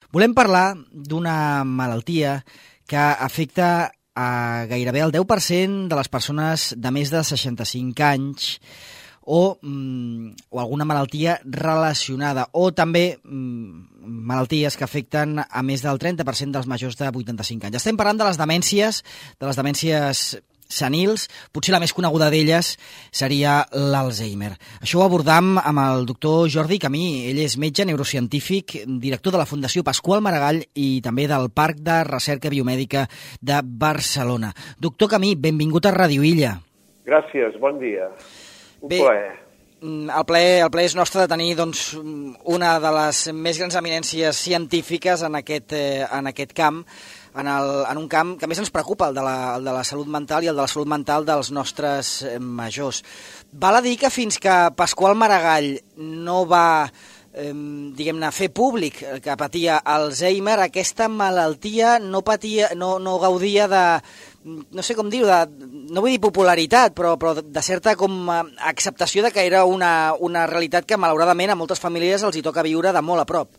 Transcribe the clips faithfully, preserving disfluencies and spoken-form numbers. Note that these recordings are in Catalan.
Volem parlar d'una malaltia que afecta a gairebé el deu per cent de les persones de més de seixanta-cinc anys o, mm, o alguna malaltia relacionada, o també mm, malalties que afecten a més del trenta per cent dels majors de vuitanta-cinc anys. Estem parlant de les demències, de les demències senils. Potser la més coneguda d'elles seria l'Alzheimer. Això ho abordam amb el doctor Jordi Camí. Ell és metge neurocientífic, director de la Fundació Pasqual Maragall i també del Parc de Recerca Biomèdica de Barcelona. Doctor Camí, benvingut a Ràdio Illa. Gràcies, bon dia. Un Bé, plaer. El plaer, el plaer és nostre de tenir doncs, una de les més grans eminències científiques en aquest, eh, en aquest camp, en, el, en un camp que més ens preocupa, el de, la, el de la salut mental i el de la salut mental dels nostres majors. Val a dir que fins que Pasqual Maragall no va eh, diguem-ne, fer públic que patia Alzheimer, aquesta malaltia no patia, no, no gaudia de, no sé com dir-ho, no vull dir popularitat, però, però de certa com acceptació de que era una, una realitat que malauradament a moltes famílies els hi toca viure de molt a prop.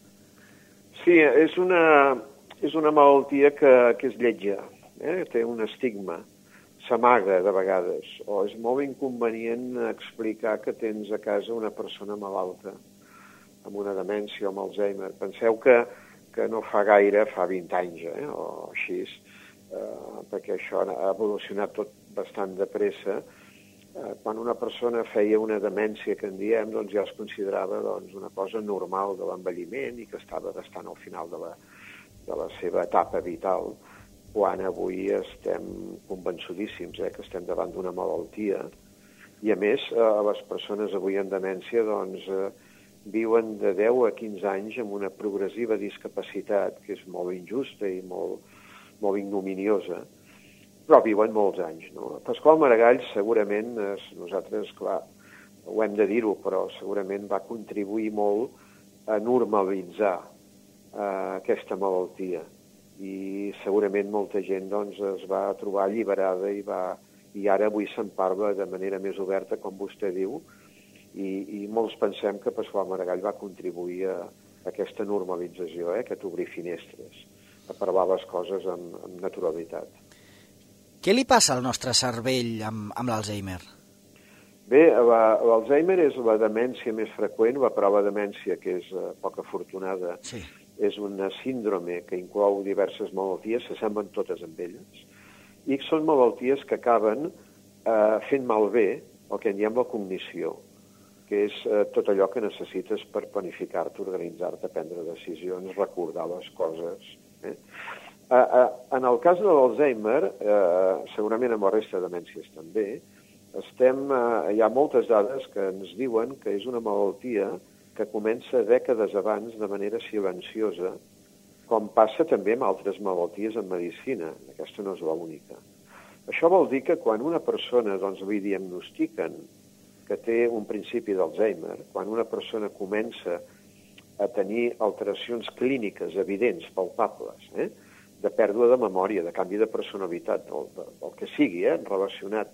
Sí, és una, és una malaltia que, que és lletja, eh? Té un estigma, s'amaga de vegades, o és molt inconvenient explicar que tens a casa una persona malalta, amb una demència o amb Alzheimer. Penseu que, que no fa gaire, fa vint anys, eh? O així, eh, perquè això ha evolucionat tot bastant de pressa. Eh, quan una persona feia una demència, que en diem, doncs ja es considerava doncs, una cosa normal de l'envelliment i que estava bastant al final de la, de la seva etapa vital, quan avui estem convençudíssims eh, que estem davant d'una malaltia. I a més, eh, les persones avui en demència doncs, eh, viuen de deu a quinze anys amb una progressiva discapacitat que és molt injusta i molt, molt ignominiosa, però viuen molts anys. No? Pasqual Maragall segurament, eh, nosaltres, clar, ho hem de dir-ho, però segurament va contribuir molt a normalitzar eh, aquesta malaltia. I segurament molta gent doncs, es va trobar alliberada i, va, i ara avui se'n parla de manera més oberta, com vostè diu, i, i molts pensem que Pasqual Maragall va contribuir a, a aquesta normalització, eh, aquest obrir finestres, a parlar les coses amb, amb naturalitat. Què li passa al nostre cervell amb, amb l'Alzheimer? Bé, l'Alzheimer és la demència més freqüent, la prova de demència que és uh, poc afortunada. Sí. És una síndrome que inclou diverses malalties, s'assemblen totes amb elles, i són malalties que acaben eh, fent malbé el que en diem la cognició, que és eh, tot allò que necessites per planificar-te, organitzar-te, prendre decisions, recordar les coses. Eh? Eh, eh, en el cas de l'Alzheimer, eh, segurament amb la resta de demències també, estem, eh, hi ha moltes dades que ens diuen que és una malaltia que comença dècades abans de manera silenciosa, com passa també amb altres malalties en medicina. Aquesta no és l'única. Això vol dir que quan una persona doncs, li diagnostiquen que té un principi d'Alzheimer, quan una persona comença a tenir alteracions clíniques evidents, palpables, eh? de pèrdua de memòria, de canvi de personalitat, del, del que sigui, eh? relacionat,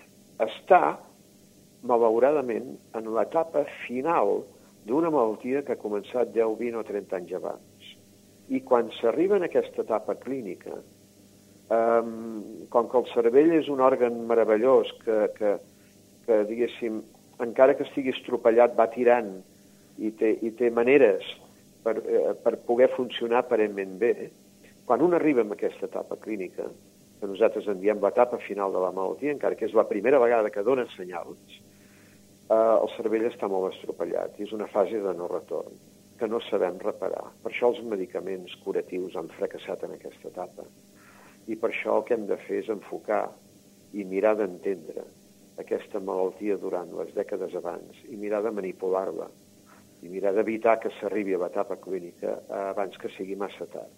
està, malauradament, en l'etapa final d'una malaltia que ha començat deu, vint o trenta anys abans. I quan s'arriba en aquesta etapa clínica, eh, com que el cervell és un òrgan meravellós que, que, que diguéssim, encara que estigui estropellat, va tirant i té, i té maneres per, eh, per poder funcionar aparentment bé, quan un arriba en aquesta etapa clínica, que nosaltres en diem l'etapa final de la malaltia, encara que és la primera vegada que dona senyals, Uh, el cervell està molt estropellat i és una fase de no retorn que no sabem reparar. Per això els medicaments curatius han fracassat en aquesta etapa. I per això el que hem de fer és enfocar i mirar d'entendre aquesta malaltia durant les dècades abans i mirar de manipular-la i mirar d'evitar que s'arribi a l'etapa clínica abans que sigui massa tard.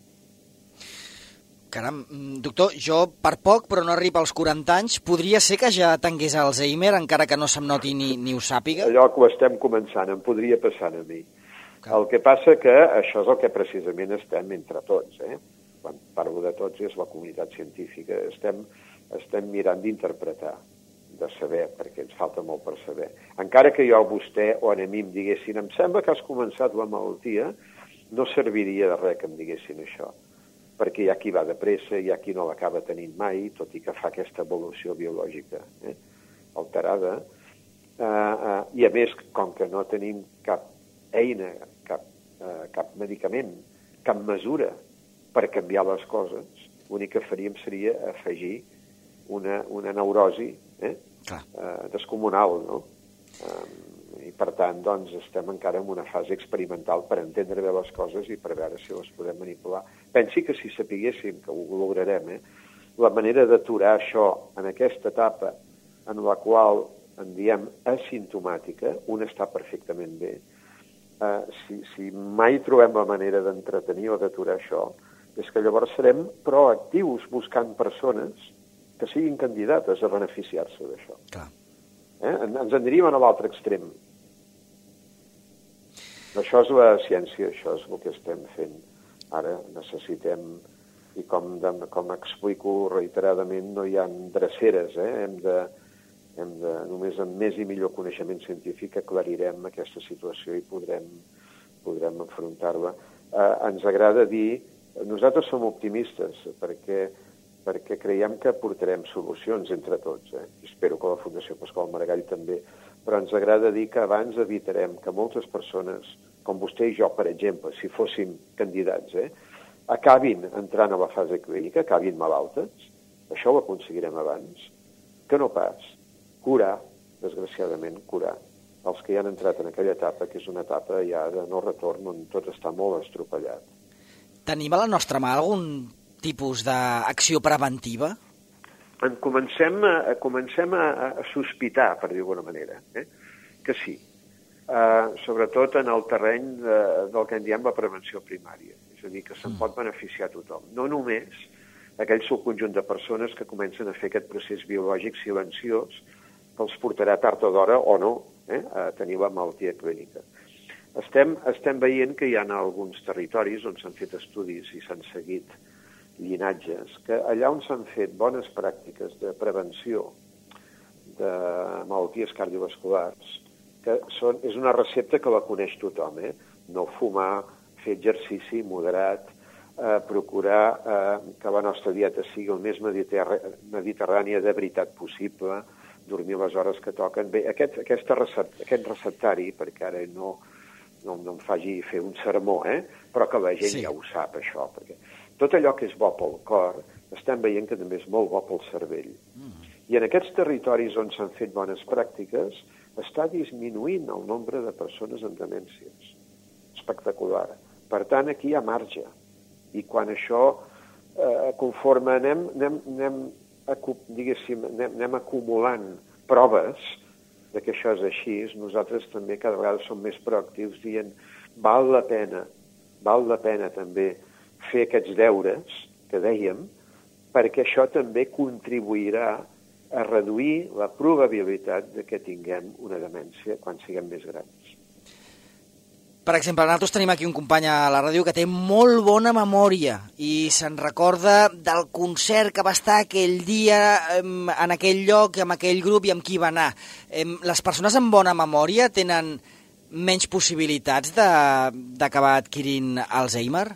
Caram, doctor, jo per poc, però no arriba als quaranta anys, podria ser que ja tingués Alzheimer, encara que no se'm noti ni, ni ho sàpiga? Allò que ho estem començant, em podria passar a mi. Clar. El que passa que això és el que precisament estem entre tots, eh? Quan parlo de tots és la comunitat científica, estem, estem mirant d'interpretar, de saber, perquè ens falta molt per saber. Encara que jo a vostè o a mi em diguessin, em sembla que has començat la malaltia, no serviria de res que em diguessin això, perquè hi ha qui va de pressa, hi ha qui no l'acaba tenint mai, tot i que fa aquesta evolució biològica eh, alterada, uh, uh, i a més, com que no tenim cap eina, cap, uh, cap medicament, cap mesura per canviar les coses, l'únic que faríem seria afegir una, una neurosi eh, uh, descomunal, no? Um, I, per tant, doncs, estem encara en una fase experimental per entendre bé les coses i per veure si les podem manipular. Pensi que si sapiguéssim, que ho lograrem, eh, la manera d'aturar això en aquesta etapa en la qual en diem asimptomàtica, un està perfectament bé, eh, si, si mai trobem la manera d'entretenir o d'aturar això, és que llavors serem proactius buscant persones que siguin candidates a beneficiar-se d'això. Clar. Eh? Ens en diríem a l'altre extrem. Això és la ciència, això és el que estem fent. Ara necessitem, i com, de, com explico reiteradament, no hi ha dreceres, eh? hem de, hem de, només amb més i millor coneixement científic aclarirem aquesta situació i podrem, podrem enfrontar-la. Eh, ens agrada dir, nosaltres som optimistes, perquè perquè creiem que portarem solucions entre tots. Eh? Espero que la Fundació Pasqual Maragall també, però ens agrada dir que abans evitarem que moltes persones, com vostè i jo, per exemple, si fóssim candidats, eh, acabin entrant a la fase clínica, acabin malaltes, això ho aconseguirem abans, que no pas curar, desgraciadament, curar els que ja han entrat en aquella etapa, que és una etapa ja de no retorn, on tot està molt estropellat. Tenim a la nostra mà algun tipus d'acció preventiva? En comencem a, comencem a, a sospitar, per dir d'alguna manera, eh? que sí. Uh, sobretot en el terreny de, del que en diem la prevenció primària. És a dir, que se'n mm. pot beneficiar tothom. No només aquell subconjunt de persones que comencen a fer aquest procés biològic silenciós que els portarà tard o d'hora o no eh? a tenir la malaltia clínica. Estem, estem veient que hi ha alguns territoris on s'han fet estudis i s'han seguit llinatges, que allà on s'han fet bones pràctiques de prevenció de malalties cardiovasculars, que són, és una recepta que la coneix tothom, eh? No fumar, fer exercici moderat, eh, procurar eh, que la nostra dieta sigui el més mediterrània de veritat possible, dormir les hores que toquen. Bé, aquest, aquesta recept, aquest receptari, perquè ara no, no, no em faci fer un sermó, eh? Però que la gent sí. ja ho sap, això, perquè tot allò que és bo pel cor, estem veient que també és molt bo pel cervell. Mm. I en aquests territoris on s'han fet bones pràctiques, està disminuint el nombre de persones amb demències. Espectacular. Per tant, aquí hi ha marge. I quan això, eh, conforme anem, anem, anem, diguéssim, anem, anem acumulant proves de que això és així, nosaltres també cada vegada som més proactius dient val la pena, val la pena també fer aquests deures que dèiem, perquè això també contribuirà a reduir la probabilitat de que tinguem una demència quan siguem més grans. Per exemple, nosaltres tenim aquí un company a la ràdio que té molt bona memòria i se'n recorda del concert que va estar aquell dia en aquell lloc, amb aquell grup i amb qui va anar. Les persones amb bona memòria tenen menys possibilitats d'acabar adquirint Alzheimer?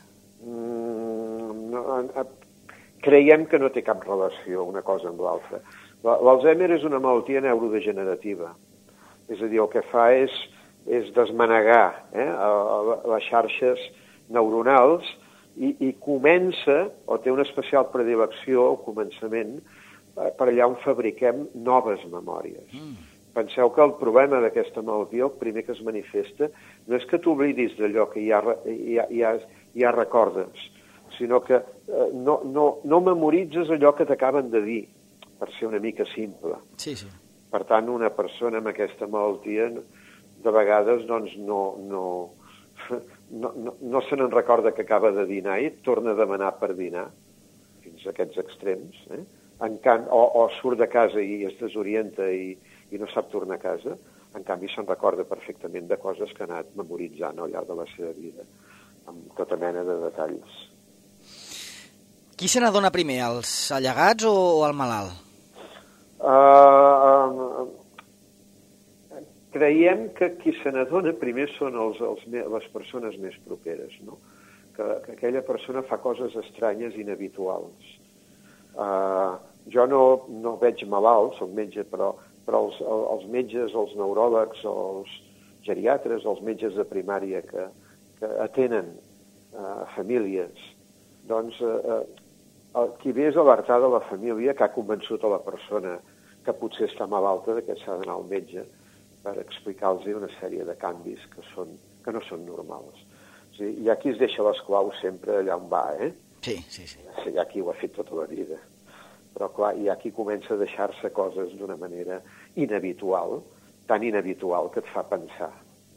Creiem que no té cap relació una cosa amb l'altra. L'Alzheimer és una malaltia neurodegenerativa. És a dir, el que fa és, és desmanegar eh, les xarxes neuronals i, i comença, o té una especial predilecció al començament, per allà on fabriquem noves memòries. Mm. Penseu que el problema d'aquesta malaltia, el primer que es manifesta, no és que t'oblidis d'allò que ja, ja, ja, ja recordes, sinó que eh, no, no, no memoritzes allò que t'acaben de dir, per ser una mica simple. Sí, sí. Per tant, una persona amb aquesta malaltia, de vegades, doncs, no, no, no, no, no se n'en recorda que acaba de dinar i torna a demanar per dinar, fins a aquests extrems, eh? En can, o, o surt de casa i es desorienta i, i no sap tornar a casa, en canvi se'n recorda perfectament de coses que ha anat memoritzant al llarg de la seva vida, amb tota mena de detalls. Qui se n'adona primer, els allegats o el malalt? Uh, uh, creiem que qui se n'adona primer són els, els, les persones més properes, no? Que, que aquella persona fa coses estranyes, inhabituals. Uh, jo no, no veig malalt, soc metge, però, però els, els metges, els neuròlegs, els geriatres, els metges de primària que, que atenen uh, famílies, doncs uh, uh, qui ve és alertar de la família que ha convençut a la persona que potser està malalta, que s'ha d'anar al metge, per explicar-los una sèrie de canvis que, són, que no són normals. O sigui, hi ha qui es deixa les claus sempre allà on va, eh? Sí, sí, sí. Hi ha qui ho ha fet tota la vida. Però, clar, hi ha qui comença a deixar-se coses d'una manera inhabitual, tan inhabitual que et fa pensar.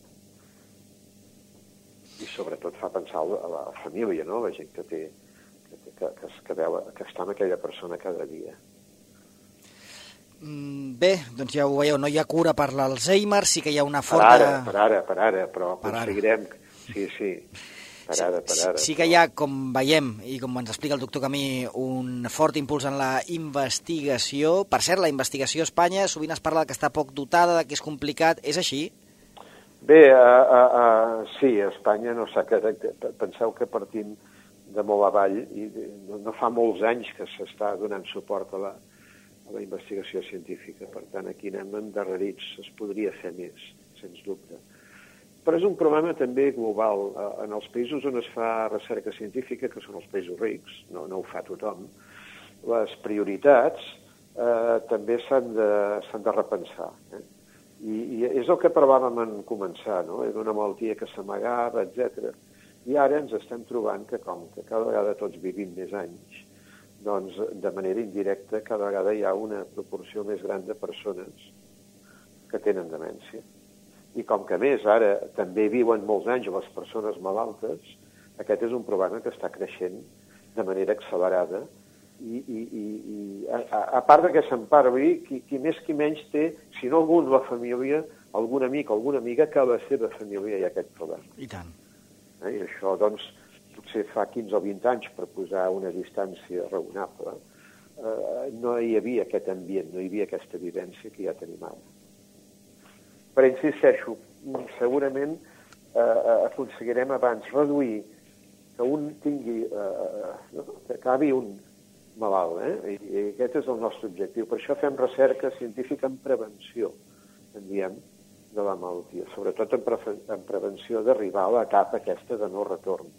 I sobretot fa pensar a la família, no? La gent que té, que, que, que, que, veu, que està amb aquella persona cada dia. Bé, doncs ja ho veieu, no hi ha cura per l'Alzheimer, sí que hi ha una Per forta... ara, per ara, per ara, però per aconseguirem... Ara. Sí, sí, per ara, per ara. Sí, sí que hi ha, com veiem, i com ens explica el doctor Camí, un fort impuls en la investigació. Per cert, la investigació a Espanya sovint es parla que està poc dotada, que és complicat. És així? Bé, uh, uh, uh, sí, a Espanya no s'ha quedat... Penseu que partim de molt avall i no, no fa molts anys que s'està donant suport a la... a la investigació científica. Per tant, aquí anem endarrerits. Es podria fer més, sens dubte. Però és un problema també global. En els països on es fa recerca científica, que són els països rics, no, no ho fa tothom, les prioritats eh, també s'han de, s'han de repensar. Eh? I, I és el que parlàvem en començar, no? Era una malaltia que s'amagava, etcètera. I ara ens estem trobant que, com que cada vegada tots vivim més anys, doncs, de manera indirecta, cada vegada hi ha una proporció més gran de persones que tenen demència. I com que, a més, ara també viuen molts anys les persones malaltes, aquest és un problema que està creixent de manera accelerada i, i, i, i a, a part de que se'n parli, qui, qui més qui menys té, si no algun de la família, algun amic o alguna amiga que a la seva família hi ha aquest problema. I tant. Eh? I això, doncs, potser fa quinze o vint anys, per posar una distància raonable, eh, no hi havia aquest ambient, no hi havia aquesta vivència que ja tenim ara. Però insisteixo, segurament eh, aconseguirem abans reduir que un tingui, eh, no? que acabi un malalt, eh? I, i aquest és el nostre objectiu. Per això fem recerca científica en prevenció, en diem, de la malaltia, sobretot en, pre en prevenció d'arribar a l'etapa aquesta de no retorn.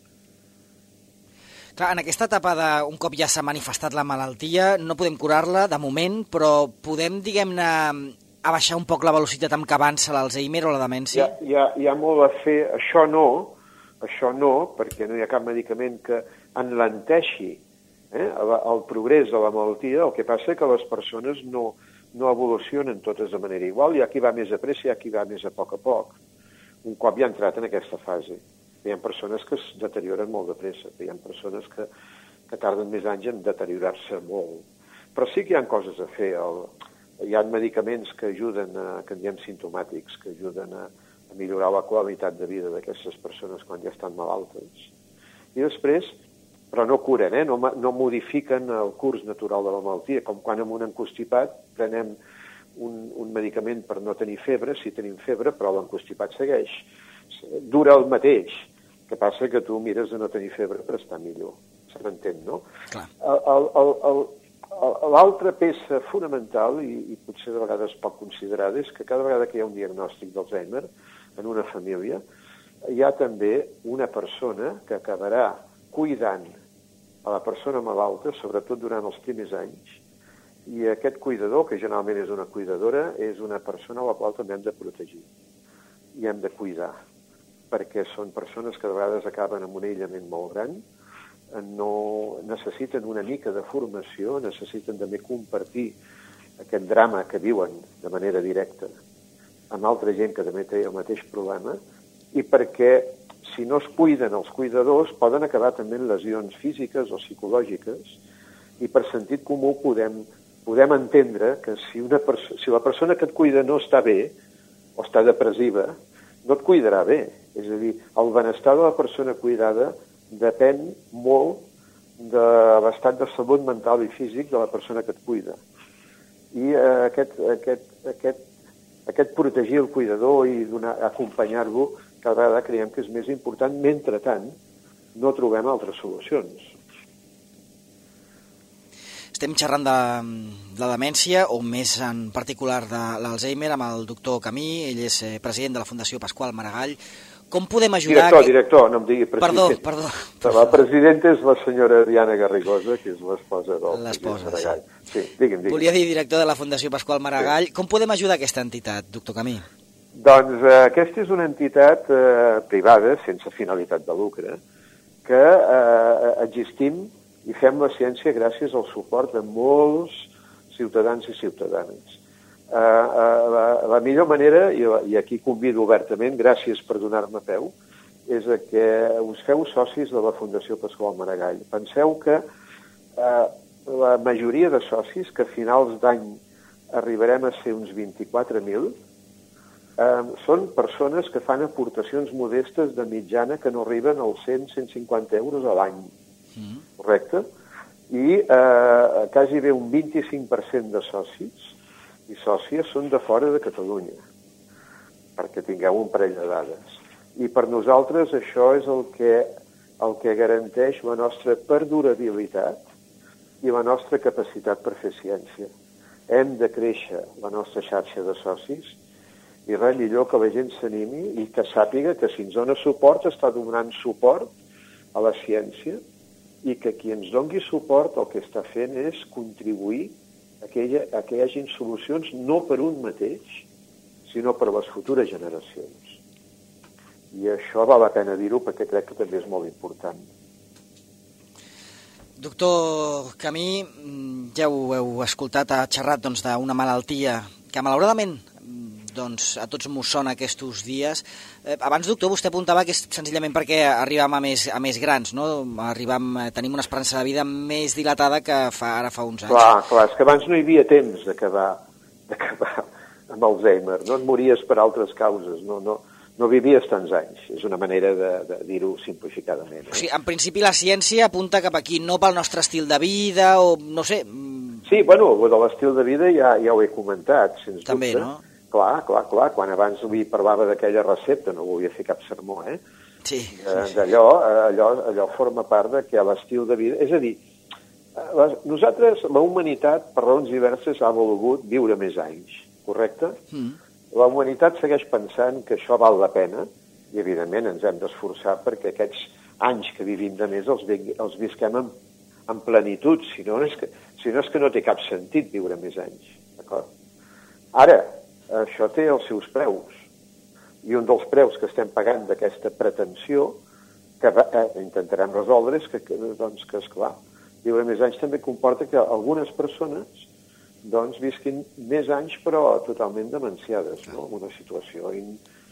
Clar, en aquesta etapa de, un cop ja s'ha manifestat la malaltia, no podem curar-la de moment, però podem, diguem-ne, abaixar un poc la velocitat amb què avança l'Alzheimer o la demència? Hi ha, hi, ha, hi ha molt a fer. Això no, això no, perquè no hi ha cap medicament que enlenteixi eh, el, el progrés de la malaltia. El que passa és que les persones no, no evolucionen totes de manera igual. Hi ha qui va més a pressa, hi ha qui va més a poc a poc. Un cop ja ha entrat en aquesta fase. Hi ha persones que es deterioren molt de pressa, hi ha persones que, que tarden més anys en deteriorar-se molt. Però sí que hi ha coses a fer. El, hi ha medicaments que ajuden, a, que en diem simptomàtics, que ajuden a, a millorar la qualitat de vida d'aquestes persones quan ja estan malaltes. I després, però no curen, eh? no, no modifiquen el curs natural de la malaltia, com quan amb un encostipat prenem un, un medicament per no tenir febre, si tenim febre, però l'encostipat segueix. Dura el mateix, que passa que tu mires de no tenir febre per estar millor. Se m'entén, no? L'altra peça fonamental, i, i potser de vegades poc considerada, és que cada vegada que hi ha un diagnòstic d'Alzheimer en una família, hi ha també una persona que acabarà cuidant a la persona malalta, sobretot durant els primers anys, i aquest cuidador, que generalment és una cuidadora, és una persona a la qual també hem de protegir i hem de cuidar, perquè són persones que de vegades acaben amb un aïllament molt gran, no necessiten una mica de formació, necessiten també compartir aquest drama que viuen de manera directa amb altra gent que també té el mateix problema, i perquè si no es cuiden els cuidadors poden acabar també en lesions físiques o psicològiques, i per sentit comú podem, podem entendre que si, una si la persona que et cuida no està bé o està depressiva, no et cuidarà bé. És a dir, el benestar de la persona cuidada depèn molt de l'estat de salut mental i físic de la persona que et cuida. I eh, aquest, aquest, aquest, aquest protegir el cuidador i acompanyar-lo cada vegada creiem que és més important. Mentrestant, no trobem altres solucions. Estem xerrant de la demència, o més en particular de l'Alzheimer, amb el doctor Camí. Ell és president de la Fundació Pasqual Maragall. Com podem ajudar... Director, que... director, no em digui president. Perdó, perdó. La presidenta és la senyora Diana Garrigosa, que és l'esposa del l'esposa, Maragall. Sí, digui'm, digui'm. Volia dir director de la Fundació Pasqual Maragall. Sí. Com podem ajudar aquesta entitat, doctor Camí? Doncs eh, aquesta és una entitat eh, privada, sense finalitat de lucre, que eh, existim i fem la ciència gràcies al suport de molts ciutadans i ciutadanes. Uh, uh, la, la millor manera, i, i aquí convido obertament, gràcies per donar-me peu, és que us feu socis de la Fundació Pasqual Maragall. Penseu que uh, la majoria de socis, que a finals d'any arribarem a ser uns vint-i-quatre mil, uh, són persones que fan aportacions modestes de mitjana que no arriben als cent a cent cinquanta euros a l'any. Mm. Correcte? I eh, quasi bé un vint-i-cinc per cent de socis i sòcies són de fora de Catalunya, perquè tingueu un parell de dades. I per nosaltres això és el que, el que garanteix la nostra perdurabilitat i la nostra capacitat per fer ciència. Hem de créixer la nostra xarxa de socis i res millor que la gent s'animi i que sàpiga que si ens dona suport està donant suport a la ciència i que qui ens doni suport el que està fent és contribuir a que, hi, a que hi hagin solucions no per un mateix, sinó per les futures generacions. I això val la pena dir-ho perquè crec que també és molt important. Doctor Camí, ja ho heu escoltat, ha xerrat doncs, d'una malaltia que malauradament doncs, a tots m'ho sona aquests dies. Eh, abans, doctor, vostè apuntava que és senzillament perquè arribam a més, a més grans, no? Arribam, tenim una esperança de vida més dilatada que fa, ara fa uns anys. Clar, clar, és que abans no hi havia temps d'acabar d'acabar amb Alzheimer, no et mories per altres causes, no, no, no vivies tants anys. És una manera de, de dir-ho simplificadament. Eh? O sigui, en principi la ciència apunta cap aquí, no pel nostre estil de vida o no sé... Sí, bueno, de l'estil de vida ja, ja ho he comentat, sens també, dubte. No? Clar, clar, clar, quan abans li parlava d'aquella recepta, no volia fer cap sermó, eh? Sí. D'allò, allò, allò forma part de que l'estil de vida... És a dir, nosaltres, la humanitat, per raons diverses, ha volgut viure més anys, correcte? Mm. La humanitat segueix pensant que això val la pena i, evidentment, ens hem d'esforçar perquè aquests anys que vivim de més els, els visquem en, en plenitud, si no, és que, si no és que no té cap sentit viure més anys, d'acord? Ara, això té els seus preus. I un dels preus que estem pagant d'aquesta pretensió que eh, intentarem resoldre és que, que, doncs, que esclar, viure més anys també comporta que algunes persones doncs, visquin més anys però totalment demenciades, no? Una situació in,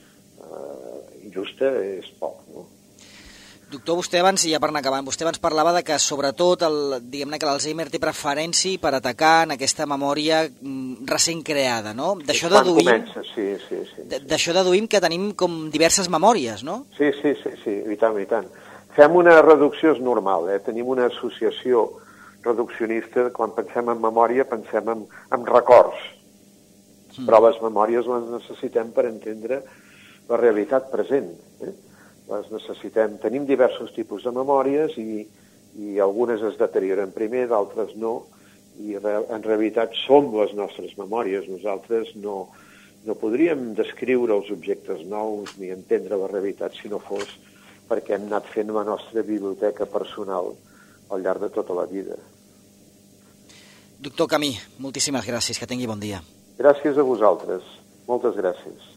uh, injusta és poc, no? Doctor, vostè abans, i ja per anar acabant, vostè abans parlava de que sobretot el, diguem-ne que l'Alzheimer té preferència per atacar en aquesta memòria recent creada, no? D'això deduïm, comença, sí, sí, sí, sí. D'això deduïm que tenim com diverses memòries, no? Sí, sí, sí, sí, i tant, i tant. Fem una reducció, és normal, eh? Tenim una associació reduccionista, quan pensem en memòria pensem en, en records, mm. però les memòries les necessitem per entendre la realitat present, eh? Les necessitem. Tenim diversos tipus de memòries i, i algunes es deterioren primer, d'altres no, i en realitat som les nostres memòries. Nosaltres no, no podríem descriure els objectes nous ni entendre la realitat si no fos perquè hem anat fent la nostra biblioteca personal al llarg de tota la vida. Doctor Camí, moltíssimes gràcies, que tingui bon dia. Gràcies a vosaltres, moltes gràcies.